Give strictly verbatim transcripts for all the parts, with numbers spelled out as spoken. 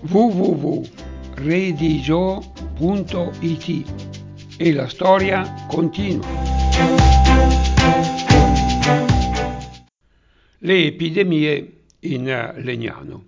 w w w punto redigio punto it e la storia continua. Le epidemie in Legnano.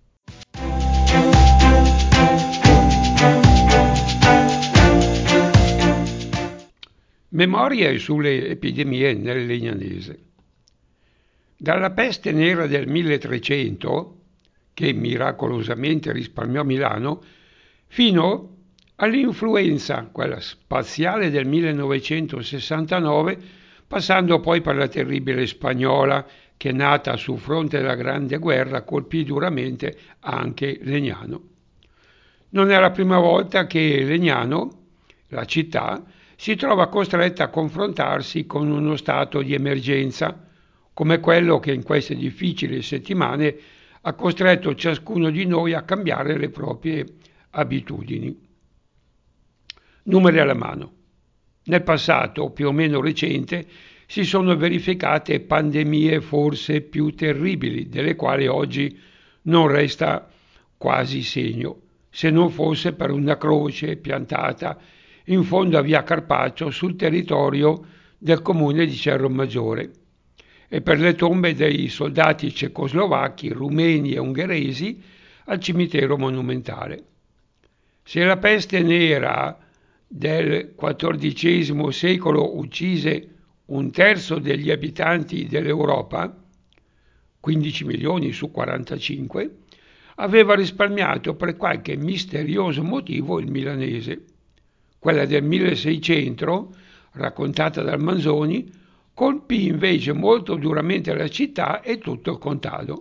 Memorie sulle epidemie nel Legnanese. Dalla peste nera del milletrecento, che miracolosamente risparmiò Milano, fino all'influenza, quella spaziale del millenovecentosessantanove, passando poi per la terribile spagnola che, nata sul fronte della Grande Guerra, colpì duramente anche Legnano. Non è la prima volta che Legnano, la città, si trova costretta a confrontarsi con uno stato di emergenza, come quello che in queste difficili settimane ha costretto ciascuno di noi a cambiare le proprie abitudini. Numeri alla mano. Nel passato, più o meno recente, si sono verificate pandemie forse più terribili, delle quali oggi non resta quasi segno, se non fosse per una croce piantata in fondo a via Carpaccio sul territorio del comune di Cerro Maggiore e per le tombe dei soldati cecoslovacchi, rumeni e ungheresi al cimitero monumentale. Se la peste nera del quattordicesimo secolo uccise un terzo degli abitanti dell'Europa, quindici milioni su quarantacinque, aveva risparmiato per qualche misterioso motivo il milanese. Quella del milleseicento, raccontata dal Manzoni, colpì invece molto duramente la città e tutto il contado.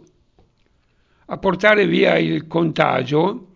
A portare via il contagio,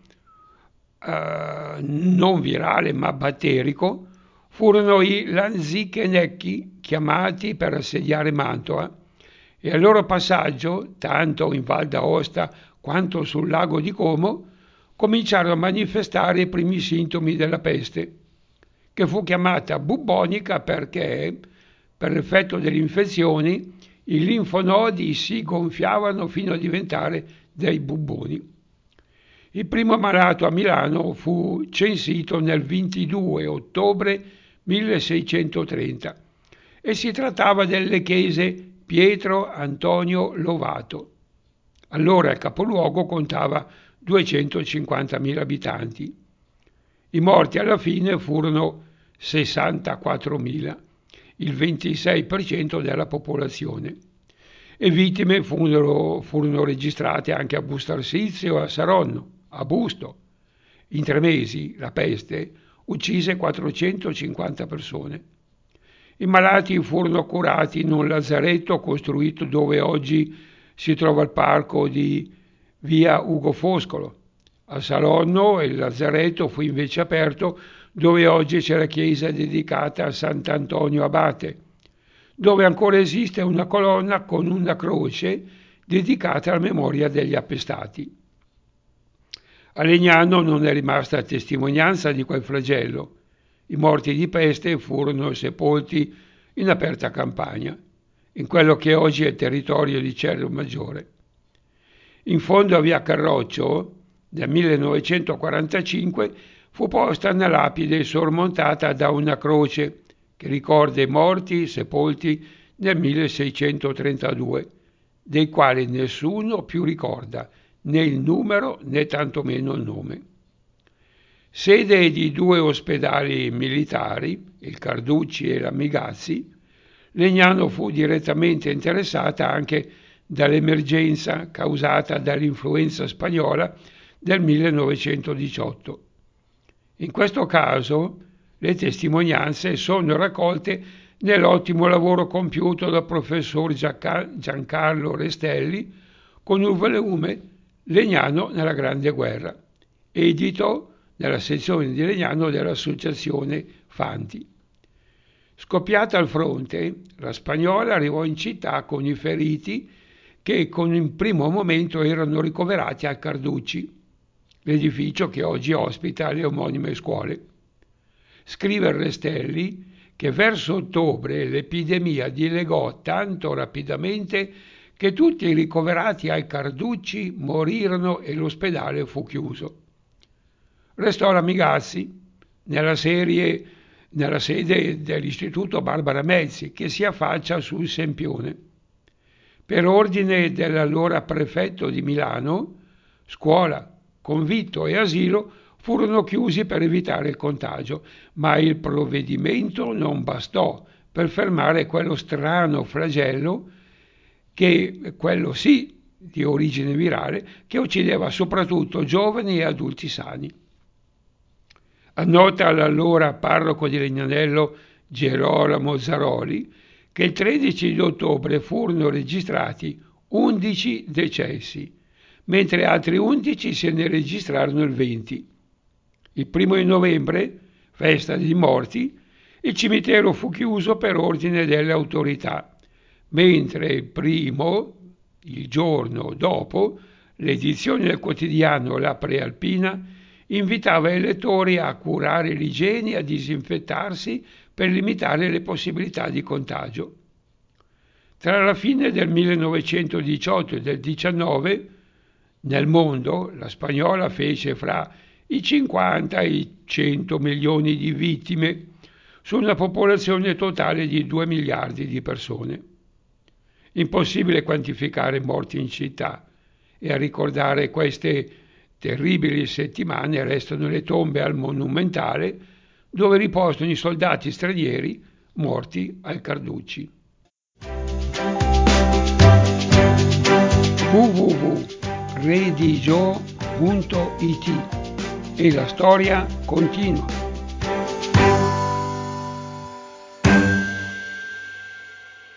eh, non virale ma batterico, furono i lanzichenecchi chiamati per assediare Mantova e al loro passaggio, tanto in Val d'Aosta quanto sul lago di Como, cominciarono a manifestare i primi sintomi della peste, che fu chiamata bubbonica perché, per l'effetto delle infezioni, i linfonodi si gonfiavano fino a diventare dei bubboni. Il primo malato a Milano fu censito nel ventidue ottobre milleseicentotrenta e si trattava del lecchese Pietro Antonio Lovato. Allora il capoluogo contava duecentocinquantamila abitanti. I morti alla fine furono sessantaquattromila, il ventisei per cento della popolazione, e vittime furono, furono registrate anche a Bustarsizio e a Saronno, a Busto. In tre mesi la peste uccise quattrocentocinquanta persone. I malati furono curati in un lazzaretto costruito dove oggi si trova il parco di via Ugo Foscolo. A Saronno il lazzaretto fu invece aperto dove oggi c'è la chiesa dedicata a Sant'Antonio Abate, dove ancora esiste una colonna con una croce dedicata alla memoria degli appestati. A Legnano non è rimasta testimonianza di quel flagello. I morti di peste furono sepolti in aperta campagna, in quello che oggi è il territorio di Cerro Maggiore. In fondo a via Carroccio, del millenovecentoquarantacinque, fu posta una lapide sormontata da una croce che ricorda i morti sepolti nel milleseicentotrentadue, dei quali nessuno più ricorda né il numero né tantomeno il nome. Sede di due ospedali militari, il Carducci e la Migazzi, Legnano fu direttamente interessata anche dall'emergenza causata dall'influenza spagnola del millenovecentodiciotto. In questo caso le testimonianze sono raccolte nell'ottimo lavoro compiuto dal professor Giancarlo Restelli con il volume Legnano nella Grande Guerra, edito nella sezione di Legnano dell'associazione Fanti. Scoppiata al fronte, la spagnola arrivò in città con i feriti che con il primo momento erano ricoverati al Carducci, l'edificio che oggi ospita le omonime scuole. Scrive Restelli che verso ottobre l'epidemia dilegò tanto rapidamente che tutti i ricoverati al Carducci morirono e l'ospedale fu chiuso. Restò la Migazzi nella, serie, nella sede dell'Istituto Barbara Mezzi, che si affaccia sul Sempione. Per ordine dell'allora prefetto di Milano, scuola, convitto e asilo furono chiusi per evitare il contagio, ma il provvedimento non bastò per fermare quello strano flagello, che quello sì di origine virale, che uccideva soprattutto giovani e adulti sani. Annota l'allora parroco di Legnanello Gerolamo Zaroli che il tredici di ottobre furono registrati undici decessi, mentre altri undici se ne registrarono il venti. Il primo di novembre, festa dei morti, il cimitero fu chiuso per ordine delle autorità, mentre il primo, il giorno dopo, l'edizione del quotidiano La Prealpina invitava i lettori a curare l'igiene e a disinfettarsi per limitare le possibilità di contagio. Tra la fine del millenovecentodiciotto e del diciannove, nel mondo, la spagnola fece fra i cinquanta e i cento milioni di vittime su una popolazione totale di due miliardi di persone. Impossibile quantificare morti in città, e a ricordare queste terribili settimane restano le tombe al Monumentale, dove riposano i soldati stranieri morti al Carducci. w w w punto redigio punto it E la storia continua.